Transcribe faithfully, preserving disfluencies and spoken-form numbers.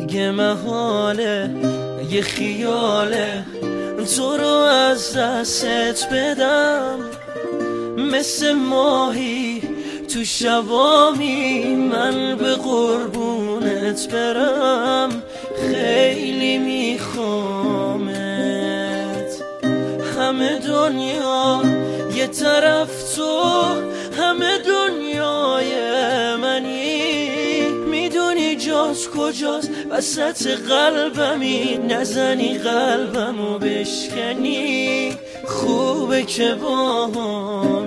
یه محاله یه خیاله تو رو از دستت بدم، مثل ماهی تو شبامی من به قربونت برم. خیلی میخوامت، همه دنیا یه طرف تو، همه دنیای منی. میدونی جاست کجاست وسط قلبمی، نزنی قلبمو بشکنی. خوبه که با